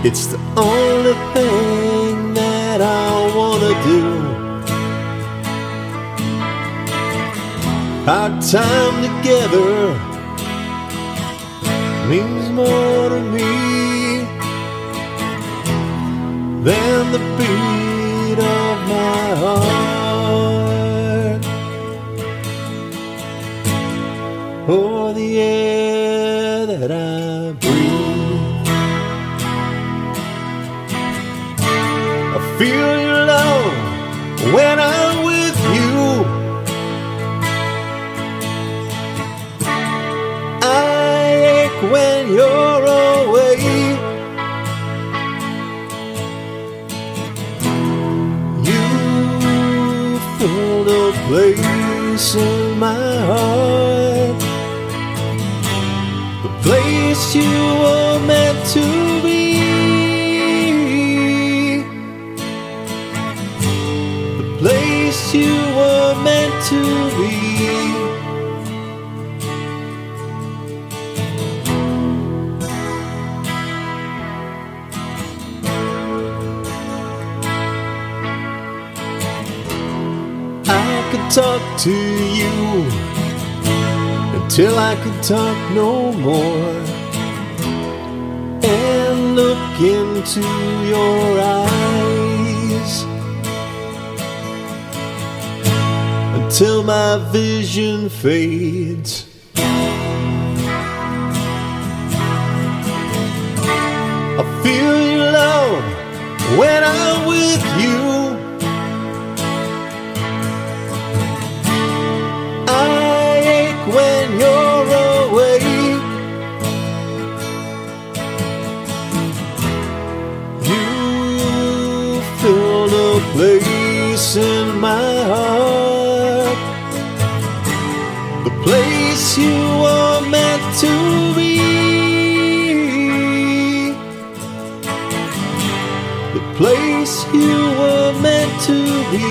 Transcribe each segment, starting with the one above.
It's the only thing that I wanna do. Our time together means more to me than the beat of my heart or the air that I breathe. I feel your love when I'm with you. I ache when you're away. You filled a place in my heart, the place you were meant to be. Place you were meant to be. I could talk to you until I could talk no more, and look into your eyes till my vision fades. I feel your love when I'm with you. I ache when you're away. You filled a place in my heart, the place you were meant to be, the place you were meant to be.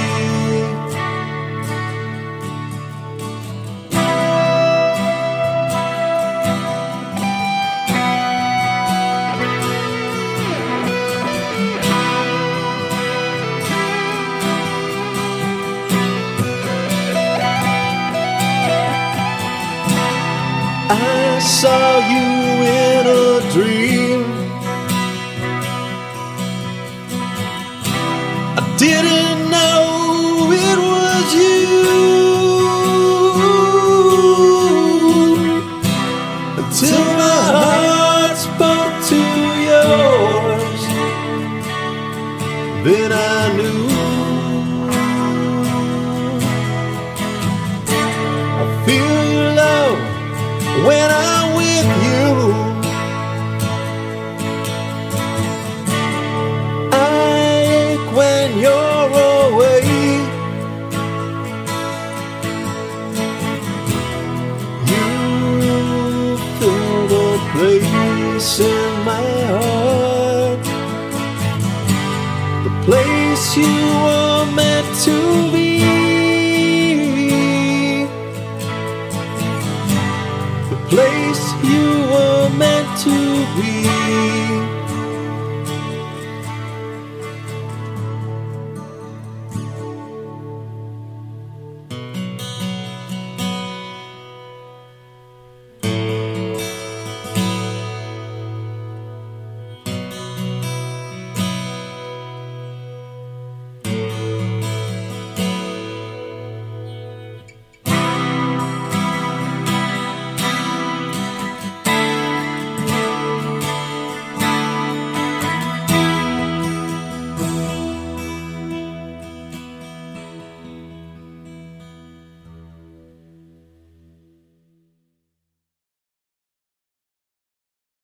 I saw you in a dream. I didn't know it was you until my heart spoke to yours. Then I knew. I feel your love when I'm with you. I ache when you're away. You filled a place in my heart, the place you were meant to be. Place you